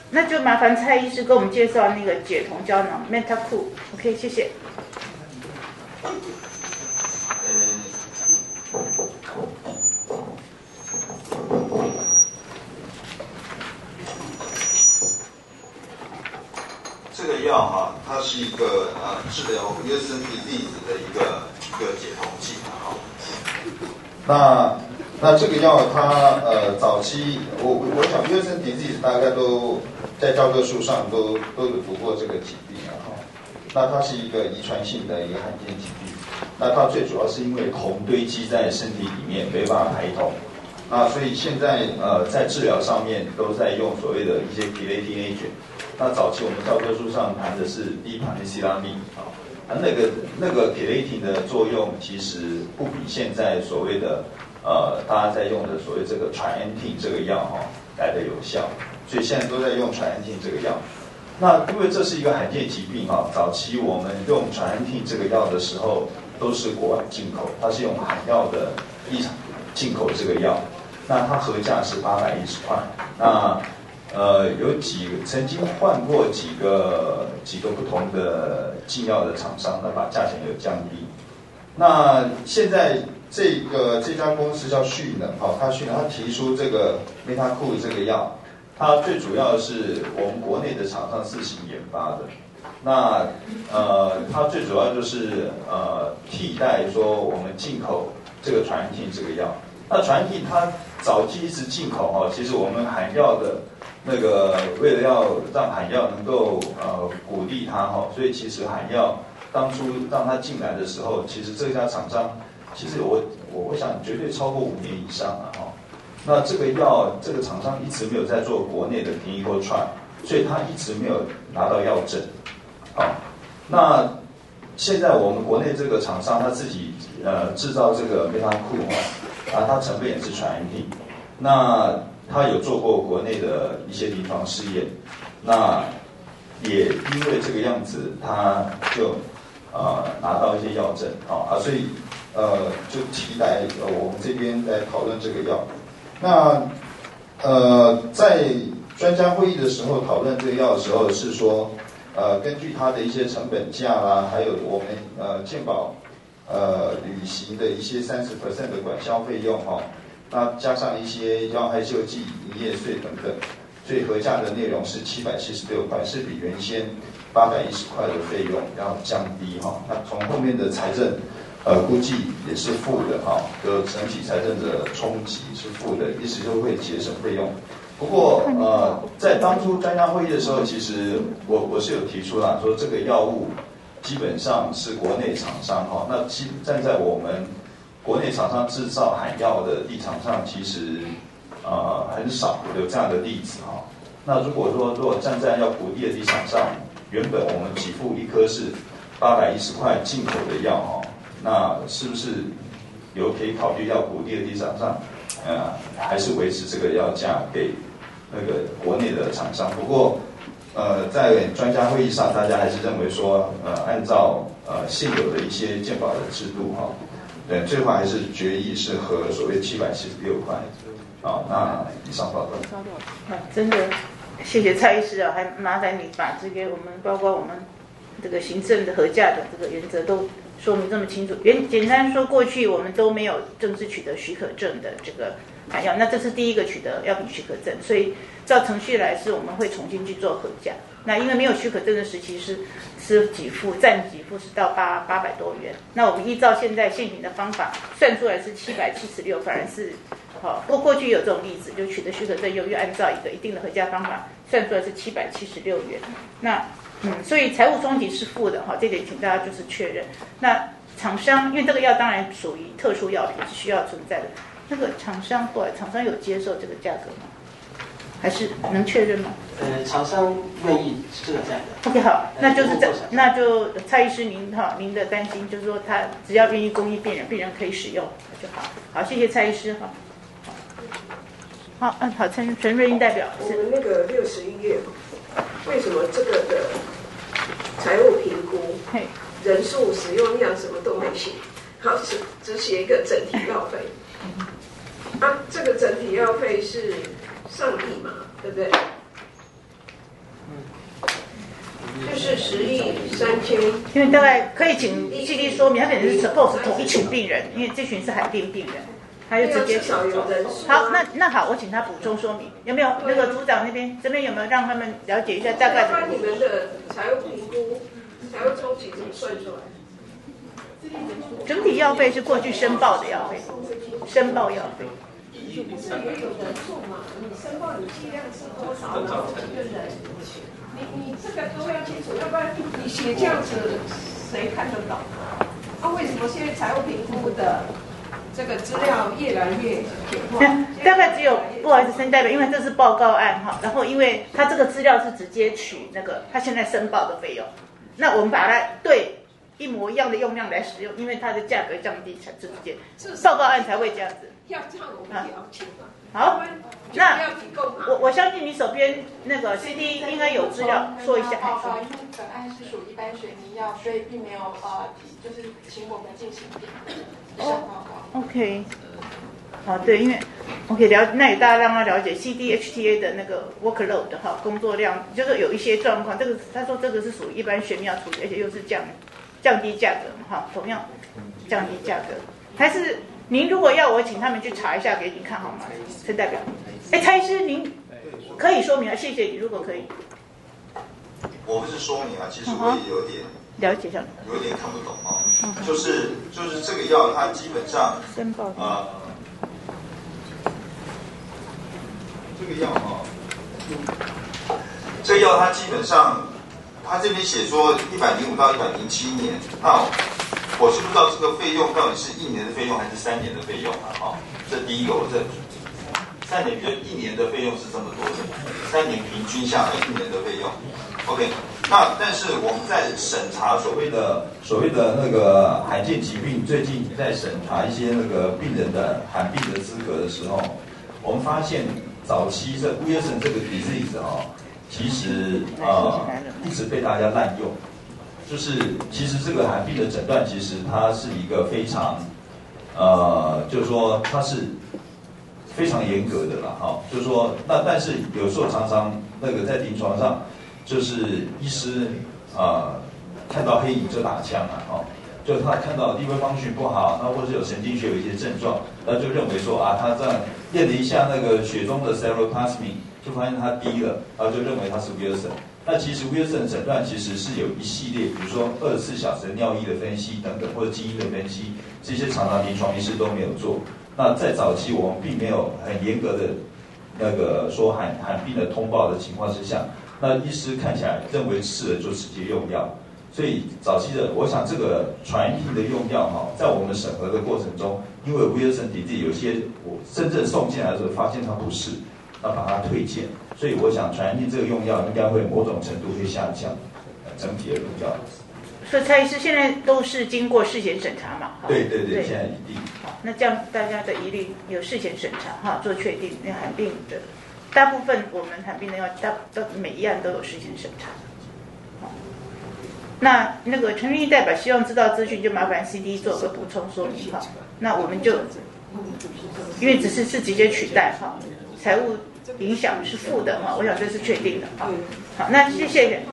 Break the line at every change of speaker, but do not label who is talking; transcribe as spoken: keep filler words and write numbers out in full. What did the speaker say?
那就麻烦蔡医师给我们介绍那个解酮胶囊 Metacool。OK， 谢谢。
这个药哈，它是一个呃治疗约森迪粒子的一个一个解酮剂哈。那那这个药它呃早期我我想约森迪粒子大概都在教科书上都都有读过这个疾病啊哈。那它是一个遗传性的一个罕见疾病。那它最主要是因为酮堆积在身体里面没办法排酮。那所以现在呃在治疗上面都在用所谓的一些 chelating agent。那早期我们教科书上谈的是地盘的西拉密啊，那个那个 chelating 的作用其实不比现在所谓的呃大家在用的所谓这个 trientine 这个药哈、哦、来的有效，所以现在都在用 trientine 这个药。那因为这是一个罕见疾病啊，早期我们用 trientine 这个药的时候都是国外进口，它是用海药的一厂进口这个药，那它合价是八百一十块，那。呃，有几个曾经换过几个几个不同的进药的厂商，那把价钱有降低。那现在这个这家公司叫旭能，好、哦，它旭能它提出这个 Metacool 这个药，它最主要是我们国内的厂商自行研发的。那呃，它最主要就是呃替代说我们进口这个传替这个药。那传替它早期一直进口哈、哦，其实我们海药的。那个为了要让海药能够呃鼓励它哈，所以其实海药当初让它进来的时候，其实这家厂商其实我我我想绝对超过五年以上了哈。那这个药这个厂商一直没有在做国内的 clinical trial， 所以他一直没有拿到药证。好，那现在我们国内这个厂商他自己呃制造这个 Metacool 啊，它成本也是传定，那。他有做过国内的一些临床试验，那也因为这个样子，他就呃拿到一些药证啊，所以呃就提来呃我们这边来讨论这个药。那呃在专家会议的时候讨论这个药的时候是说，呃根据它的一些成本价啦，还有我们呃健保呃旅行的一些三十 percent 的管销费用哈。那加上一些药害救济、营业税等等，所以合价的内容是七百七十六块，是比原先八百一十块的费用要降低哈。那从后面的财政，呃，估计也是负的哈，就整体财政的冲击是负的，意思就会节省费用。不过呃，在当初专家会议的时候，其实我我是有提出啦，说这个药物基本上是国内厂商哈，那基站在我们。国内厂商制造海药的立场上，其实呃很少有这样的例子哈。那如果说如果站在要鼓励的立场上，原本我们给付一颗是八百一十块进口的药哈，那是不是有可以考虑要鼓励的立场上，呃还是维持这个药价给那个国内的厂商？不过呃在专家会议上，大家还是认为说呃按照呃现有的一些健保的制度哈。对，最后还是决议是合所谓七百七十六块，好，那以上报告。
啊，真的，谢谢蔡医师啊，还麻烦你把这个我们包括我们这个行政的核价的这个原则都说明这么清楚。原简单说，过去我们都没有正式取得许可证的这个海药，那这是第一个取得药品许可证，所以照程序来是我们会重新去做核价。那因为没有许可证的时期是是给付占给付是到八八百多元，那我们依照现在现行的方法算出来是七百七十六，反而是好。不过过去有这种例子，就取得许可证又又按照一个一定的核价方法算出来是七百七十六元。那嗯，所以财务冲击是负的哈，这点请大家就是确认。那厂商因为这个药当然属于特殊药品是需要存在的，那个厂商后来厂商有接受这个价格吗？还是能确认吗？
呃，厂商愿意这个价格。
OK， 好，那就是这，那就蔡医师您哈，您的担心就是说他只要愿意供应病人，病人可以使用就好。好，谢谢蔡医师哈。好，嗯，好，陈陈瑞英代表。
我们那个六十一页，为什么这个的财务评估、人数、使用量什么都没写，好，只只写一个整体药费。啊，这个整体药费是上亿嘛，对不对？ 是十亿三千。
因为大概可以请 C D 说明，他可能是 suppose 同一群病人，因为这群是罕病病人，他就直接
少有人数。
好，那那好，我请他补充说明，有没有那个组长那边这边有没有让他们了解一下大概的？
你们的财务评估、财务周期怎么算出来？
整体药费是过去申报的药费，申报药费。
这也有人数嘛？你申报你剂量是多少，然后几个人，你你这个都要清楚，要不然你写这样子谁看得懂？啊，为什么现在财务评估的这个资料越来越简化？
大概只有不好意思，申代表，因为这是报告案哈，然后因为他这个资料是直接取那个他现在申报的费用，那我们把它对一模一样的用量来使用，因为它的价格降低才直接报告案才会这样子。
要这样我们了解嘛？
好，那我我相信你手边那个 C D 应该有资料，说一下。
呃，因为本案是属一般水泥药，所以并没有呃，就是请我们进行上报告。
OK， 好，对，因为 OK 了，那也大家让他了解 C D H T A 的那个 workload 哈，工作量就是有一些状况，这个他说这个是属于一般学苗处理，而且又是降降低价格哈，同样降低价格，还是。您如果要我请他们去查一下给您看好吗？陈代表，哎，蔡医师您可以说明啊，谢谢你，如果可以。
我不是说明啊，其实我也有点
了解一下，
有点看不懂啊，就是就是这个药它基本上
申报
呃，这个药啊，这个药它基本上，它这边写说一百零五到一百零七年，那。我是不知道这个费用到底是一年的费用还是三年的费用啊？哈、哦，这第一个我这三年，就一年的费用是这么多的，三年平均下来一年的费用。OK， 那但是我们在审查所谓的所谓的那个罕见疾病，最近在审查一些那个病人的罕病的资格的时候，我们发现早期这 Wilson 这个 disease 哦，其实呃一直被大家滥用。就是其实这个罕病的诊断，其实它是一个非常，呃，就是说它是非常严格的啦，哈、哦，就是说那但是有时候常常那个在临床上，就是医师啊、呃、看到黑影就打枪啊，哦，就他看到 liver function 不好，那或者有神经学有一些症状，那就认为说啊他这样验了一下那个血中的 ceruloplasmin， 就发现它低了，然后就认为它是 Wilson。那其实 Wilson 诊断其实是有一系列，比如说二十四小时的尿液的分析等等，或者基因的分析，这些常常临床医师都没有做。那在早期我们并没有很严格的那个说罕罕病的通报的情况之下，那医师看起来认为是了就直接用药。所以早期的，我想这个传染性的用药哈，在我们审核的过程中，因为 Wilson disease 有些我真正送进来的时候发现它不是，那把它推荐。所以我想传染性这个用药应该会某种程度会下降，整体的用药。
所以蔡医师现在都是经过事前审查嘛？
对对对，现在一定。
好，那这样大家的疑虑有事前审查哈，做确定。那罕病的大部分我们罕病的药，大都每一样都有事前审查。好，那那个陈玉代表希望知道资讯，就麻烦 C D 做个补充说明哈。那我们就因为只是是直接取代哈，财务影响是负的哈，我想这是确定的哈。好，那谢谢。